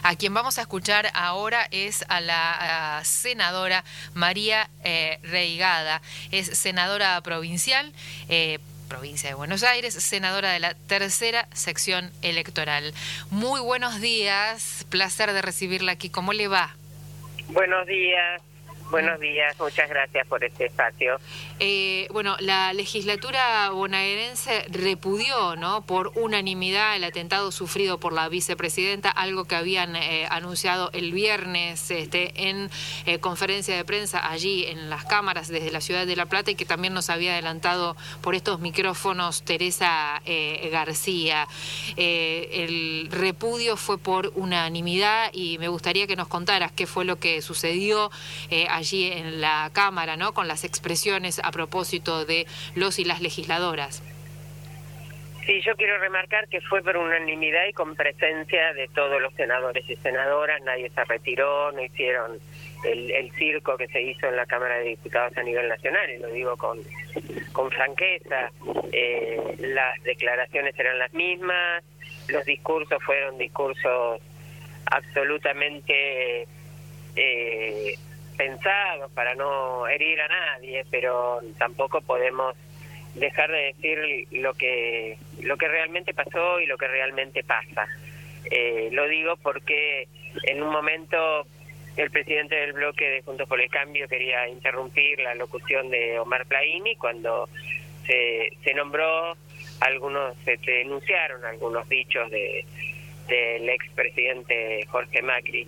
A quien vamos a escuchar ahora es a la senadora María Reigada. Es senadora provincial, provincia de Buenos Aires, senadora de la tercera sección electoral. Muy buenos días, placer de recibirla aquí. ¿Cómo le va? Buenos días, muchas gracias por este espacio. Bueno, la legislatura bonaerense repudió, ¿no?, por unanimidad el atentado sufrido por la vicepresidenta, algo que habían anunciado el viernes en conferencia de prensa allí en las cámaras desde la ciudad de La Plata, y que también nos había adelantado por estos micrófonos Teresa García. El repudio fue por unanimidad y me gustaría que nos contaras qué fue lo que sucedió allí en la Cámara, ¿no?, con las expresiones a propósito de los y las legisladoras. Sí, yo quiero remarcar que fue por unanimidad y con presencia de todos los senadores y senadoras. Nadie se retiró, no hicieron el circo que se hizo en la Cámara de Diputados a nivel nacional, y lo digo con franqueza. Las declaraciones eran las mismas, los discursos fueron discursos absolutamente pensados para no herir a nadie, pero tampoco podemos dejar de decir lo que realmente pasó y lo que realmente pasa. Lo digo porque en un momento el presidente del bloque de Juntos por el Cambio quería interrumpir la locución de Omar Plaini cuando se nombró, se denunciaron algunos dichos del expresidente Jorge Macri,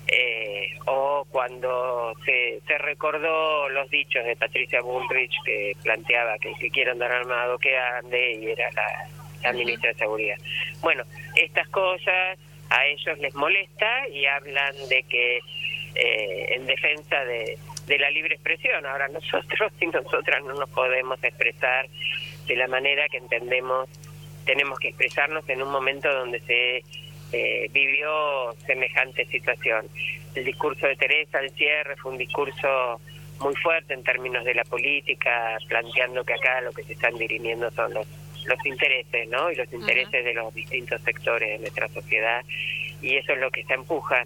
o cuando se recordó los dichos de Patricia Bullrich, que planteaba que el que quiera andar armado que ande, y era la ministra de Seguridad. Bueno, estas cosas a ellos les molesta y hablan de que en defensa de la libre expresión. Ahora nosotros y nosotras no nos podemos expresar de la manera que entendemos. Tenemos que expresarnos en un momento donde se vivió semejante situación. El discurso de Teresa al cierre fue un discurso muy fuerte en términos de la política, planteando que acá lo que se están dirimiendo son los intereses, ¿no? Y los intereses de los distintos sectores de nuestra sociedad, y eso es lo que se empuja.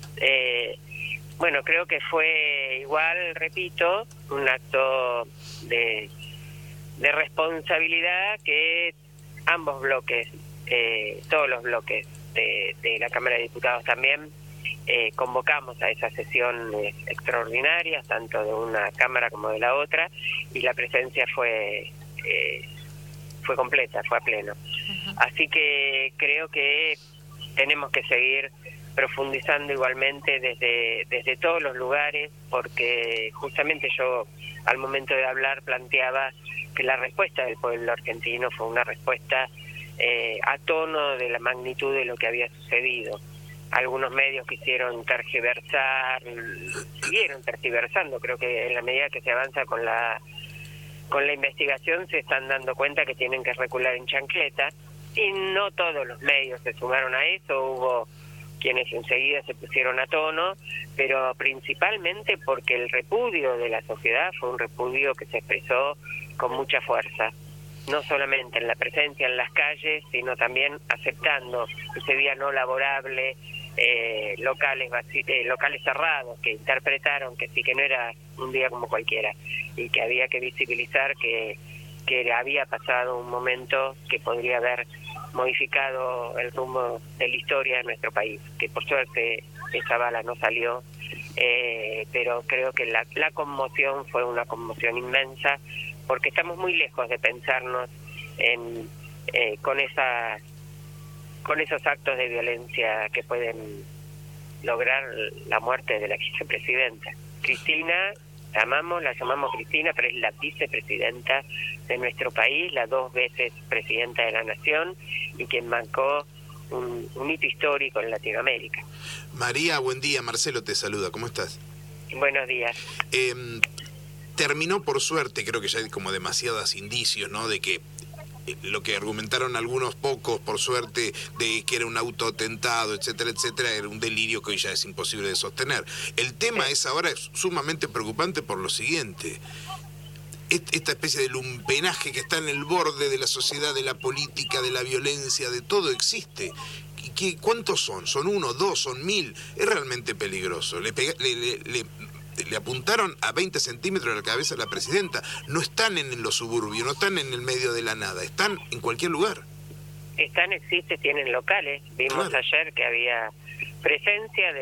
Bueno, creo que fue igual, repito, un acto de responsabilidad que ambos bloques, todos los bloques de la Cámara de Diputados también, convocamos a esa sesión extraordinaria, tanto de una Cámara como de la otra, y la presencia fue completa, fue a pleno. Así que creo que tenemos que seguir profundizando igualmente desde todos los lugares, porque justamente yo al momento de hablar planteaba que la respuesta del pueblo argentino fue una respuesta a tono de la magnitud de lo que había sucedido. Algunos medios quisieron tergiversar, siguieron tergiversando. Creo que en la medida que se avanza con la investigación se están dando cuenta que tienen que recular en chancleta, y no todos los medios se sumaron a eso. Hubo quienes enseguida se pusieron a tono, pero principalmente porque el repudio de la sociedad fue un repudio que se expresó con mucha fuerza, no solamente en la presencia en las calles, sino también aceptando ese día no laborable, locales cerrados que interpretaron que sí, que no era un día como cualquiera, y que había que visibilizar que había pasado un momento que podría haber modificado el rumbo de la historia de nuestro país, que por suerte esa bala no salió, pero creo que la conmoción fue una conmoción inmensa, porque estamos muy lejos de pensarnos con esos actos de violencia que pueden lograr la muerte de la vicepresidenta. Cristina, la llamamos Cristina, pero es la vicepresidenta de nuestro país, la 2 veces presidenta de la Nación, y quien marcó un hito histórico en Latinoamérica. María, buen día. Marcelo te saluda. ¿Cómo estás? Buenos días. Terminó, por suerte, creo que ya hay como demasiados indicios, ¿no?, de que lo que argumentaron algunos pocos, por suerte, de que era un autoatentado, etcétera, etcétera, era un delirio que hoy ya es imposible de sostener. El tema es ahora sumamente preocupante por lo siguiente: esta especie de lumpenaje que está en el borde de la sociedad, de la política, de la violencia, de todo existe. ¿Cuántos son? ¿Son 1, 2, son 1000? Es realmente peligroso. Le apuntaron a 20 centímetros de la cabeza a la presidenta. No están en los suburbios, no están en el medio de la nada, están en cualquier lugar. Tienen locales. Vimos ayer que había presencia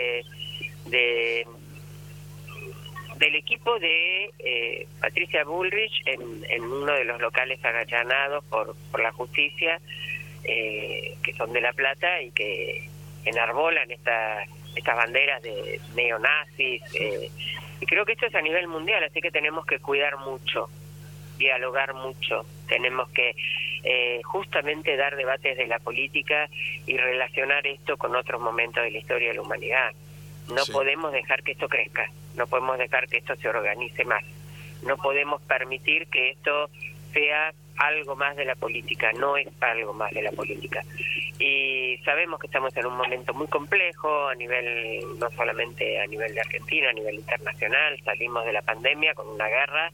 del equipo de Patricia Bullrich en uno de los locales agallanados por la justicia, que son de La Plata y que enarbolan estas banderas de neonazis, y creo que esto es a nivel mundial, así que tenemos que cuidar mucho, dialogar mucho, tenemos que justamente dar debates de la política y relacionar esto con otros momentos de la historia de la humanidad. No podemos dejar que esto crezca, no podemos dejar que esto se organice más, no podemos permitir que esto sea algo más de la política, no es algo más de la política. Y sabemos que estamos en un momento muy complejo, no solamente a nivel de Argentina, a nivel internacional. Salimos de la pandemia con una guerra,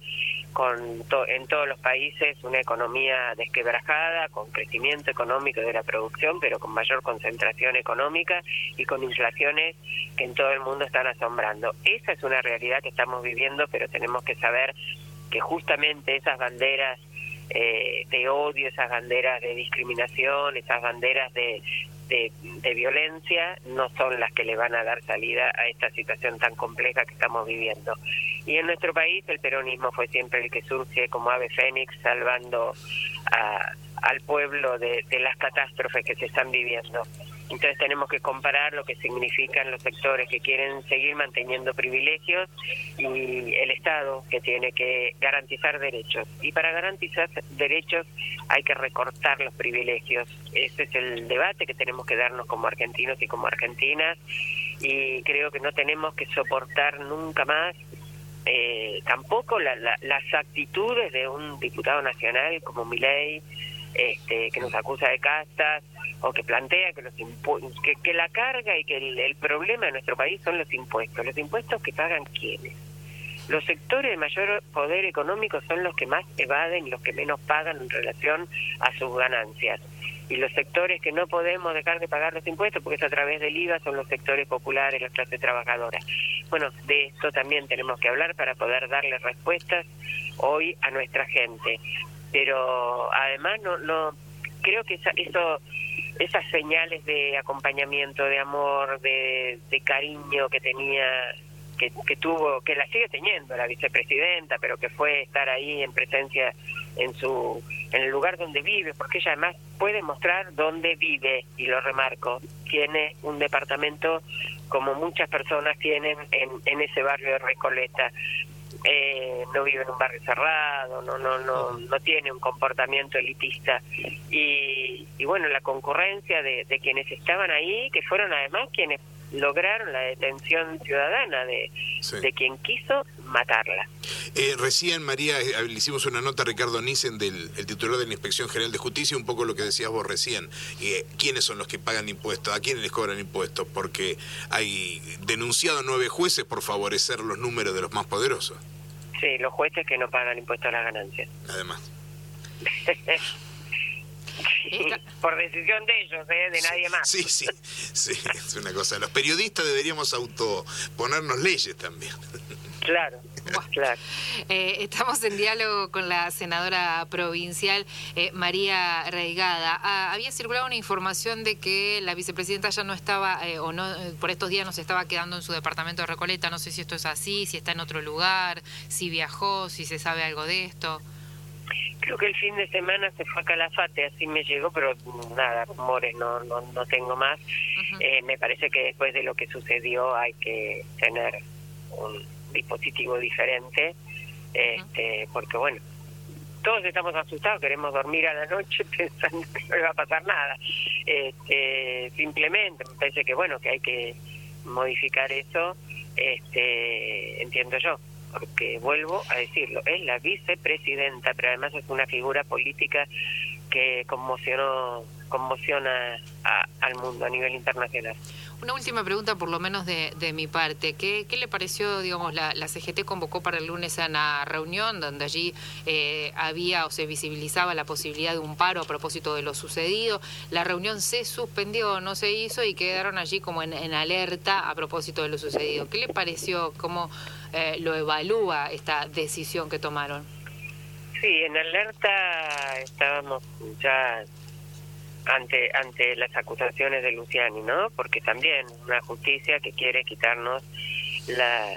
en todos los países una economía desquebrajada, con crecimiento económico de la producción, pero con mayor concentración económica y con inflaciones que en todo el mundo están asombrando. Esa es una realidad que estamos viviendo, pero tenemos que saber que justamente esas banderas de odio, esas banderas de discriminación, esas banderas de violencia no son las que le van a dar salida a esta situación tan compleja que estamos viviendo. Y en nuestro país el peronismo fue siempre el que surge como ave fénix, salvando al pueblo de las catástrofes que se están viviendo. Entonces tenemos que comparar lo que significan los sectores que quieren seguir manteniendo privilegios y el Estado que tiene que garantizar derechos. Y para garantizar derechos hay que recortar los privilegios. Ese es el debate que tenemos que darnos como argentinos y como argentinas, y creo que no tenemos que soportar nunca más tampoco las actitudes de un diputado nacional como Milei, que nos acusa de castas, o que plantea que la carga y que el problema de nuestro país son los impuestos que pagan ¿quiénes? Los sectores de mayor poder económico son los que más evaden y los que menos pagan en relación a sus ganancias. Y los sectores que no podemos dejar de pagar los impuestos, porque es a través del IVA, son los sectores populares, las clases trabajadoras. Bueno, de esto también tenemos que hablar para poder darle respuestas hoy a nuestra gente. Pero además no creo que esas señales de acompañamiento, de amor, de cariño que tenía, que tuvo, que la sigue teniendo la vicepresidenta, pero que fue estar ahí en presencia en el lugar donde vive, porque ella además puede mostrar dónde vive, y lo remarco, tiene un departamento como muchas personas tienen en ese barrio de Recoleta. No vive en un barrio cerrado, no tiene un comportamiento elitista, y bueno, la concurrencia de quienes estaban ahí, que fueron además quienes lograron la detención ciudadana de quien quiso matarla. Recién, María, le hicimos una nota a Ricardo Nissen, el titular de la Inspección General de Justicia, un poco lo que decías vos recién. ¿Quiénes son los que pagan impuestos? ¿A quiénes les cobran impuestos? Porque hay denunciado 9 jueces por favorecer los números de los más poderosos. Sí, los jueces que no pagan impuestos a las ganancias. Además. Por decisión de ellos, de nadie más. Sí, es una cosa. Los periodistas deberíamos ponernos leyes también. Claro. Estamos en diálogo con la senadora provincial María Reigada. Había circulado una información de que la vicepresidenta ya no estaba, por estos días no se estaba quedando en su departamento de Recoleta. No sé si esto es así, si está en otro lugar, si viajó, si se sabe algo de esto. Creo que el fin de semana se fue a Calafate, así me llegó, pero nada, rumores no tengo más. Me parece que después de lo que sucedió hay que tener un dispositivo diferente, porque bueno, todos estamos asustados, queremos dormir a la noche pensando que no le va a pasar nada. Simplemente me parece que bueno, que hay que modificar eso, entiendo yo, porque vuelvo a decirlo, es la vicepresidenta, pero además es una figura política que conmociona al mundo a nivel internacional. Una última pregunta, por lo menos de mi parte. ¿Qué le pareció, digamos, la CGT convocó para el lunes a una reunión donde allí había o se visibilizaba la posibilidad de un paro a propósito de lo sucedido? La reunión se suspendió, no se hizo y quedaron allí como en alerta a propósito de lo sucedido. ¿Qué le pareció? ¿Cómo lo evalúa esta decisión que tomaron? Sí, en alerta estábamos ya ante las acusaciones de Luciani, ¿no? Porque también una justicia que quiere quitarnos la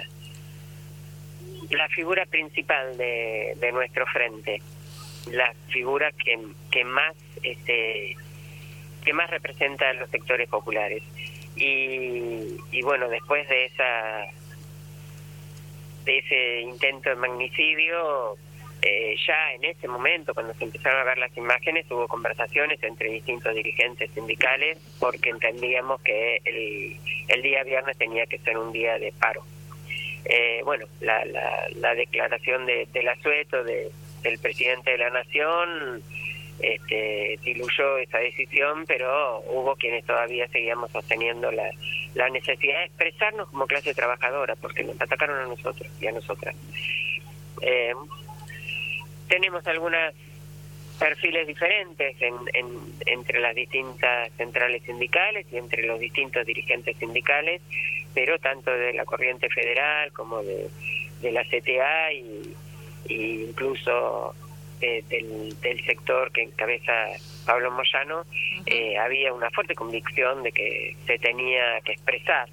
figura principal de nuestro frente, la figura que más representa a los sectores populares. Y bueno, después de ese intento de magnicidio, ya en ese momento, cuando se empezaron a ver las imágenes, hubo conversaciones entre distintos dirigentes sindicales porque entendíamos que el día viernes tenía que ser un día de paro. Bueno, la declaración del asueto del presidente de la Nación diluyó esa decisión, pero hubo quienes todavía seguíamos sosteniendo la necesidad de expresarnos como clase trabajadora, porque nos atacaron a nosotros y a nosotras. Tenemos algunos perfiles diferentes entre las distintas centrales sindicales y entre los distintos dirigentes sindicales, pero tanto de la corriente federal como de la CTA y incluso del sector que encabeza Pablo Moyano, había una fuerte convicción de que se tenía que expresar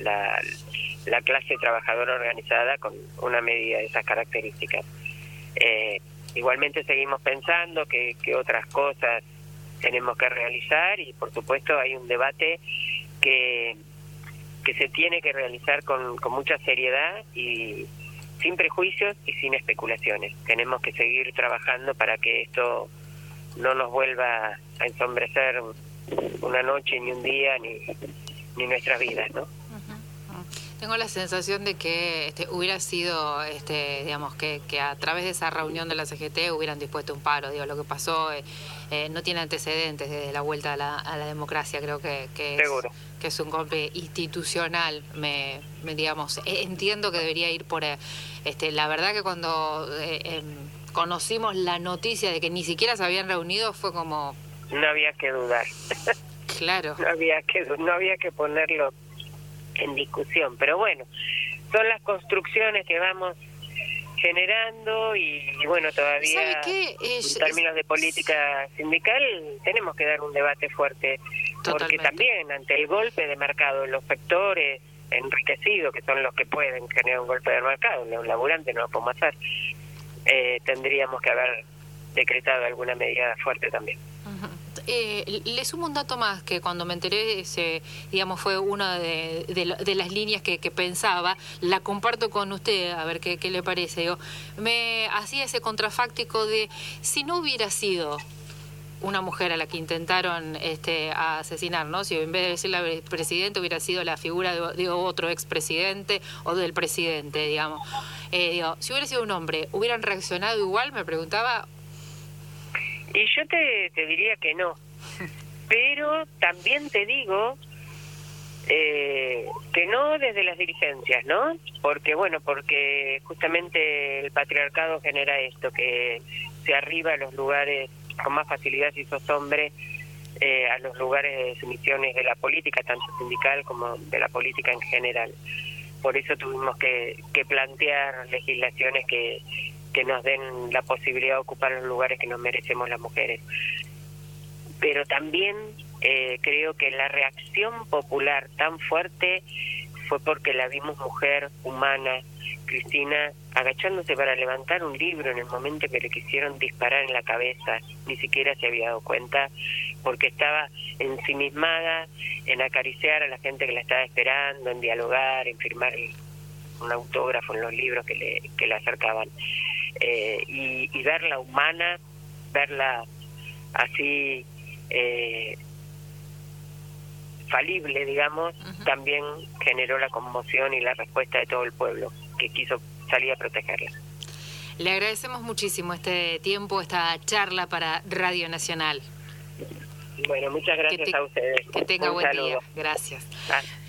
la clase trabajadora organizada con una medida de esas características. Igualmente seguimos pensando que otras cosas tenemos que realizar y por supuesto hay un debate que se tiene que realizar con mucha seriedad y sin prejuicios y sin especulaciones. Tenemos que seguir trabajando para que esto no nos vuelva a ensombrecer una noche, ni un día, ni nuestras vidas, ¿no? Tengo la sensación de que hubiera sido, digamos, que a través de esa reunión de la CGT hubieran dispuesto un paro. Digo, lo que pasó no tiene antecedentes desde la vuelta a la democracia. Creo que es un golpe institucional. Digamos, entiendo que debería ir por... la verdad que cuando conocimos la noticia de que ni siquiera se habían reunido fue como... No había que dudar. Claro. No había que ponerlo en discusión, pero bueno, son las construcciones que vamos generando y bueno, todavía en términos de política sindical tenemos que dar un debate fuerte. Totalmente. Porque también ante el golpe de mercado los sectores enriquecidos, que son los que pueden generar un golpe de mercado, los laburantes no lo podemos hacer, tendríamos que haber decretado alguna medida fuerte también. Le sumo un dato más que cuando me enteré, digamos, fue una de las líneas que pensaba, la comparto con usted, a ver qué le parece. Digo, me hacía ese contrafáctico de si no hubiera sido una mujer a la que intentaron asesinar, ¿no? Si en vez de decir la presidenta hubiera sido la figura de otro expresidente o del presidente, digamos. Digo, si hubiera sido un hombre, ¿hubieran reaccionado igual? Me preguntaba. Y yo te diría que no, pero también te digo que no desde las dirigencias, ¿no? Porque justamente el patriarcado genera esto, que se arriba a los lugares con más facilidad si sos hombre, a los lugares de sumisiones de la política, tanto sindical como de la política en general. Por eso tuvimos que plantear legislaciones que nos den la posibilidad de ocupar los lugares que nos merecemos las mujeres. Pero también creo que la reacción popular tan fuerte fue porque la vimos mujer, humana, Cristina, agachándose para levantar un libro en el momento que le quisieron disparar en la cabeza. Ni siquiera se había dado cuenta porque estaba ensimismada en acariciar a la gente que la estaba esperando, en dialogar, en firmar un autógrafo en los libros que le acercaban. Y verla humana, verla así falible, digamos, también generó la conmoción y la respuesta de todo el pueblo que quiso salir a protegerla. Le agradecemos muchísimo este tiempo, esta charla para Radio Nacional. Bueno, muchas gracias a ustedes. Que tenga Un buen saludo. día. Gracias. Gracias.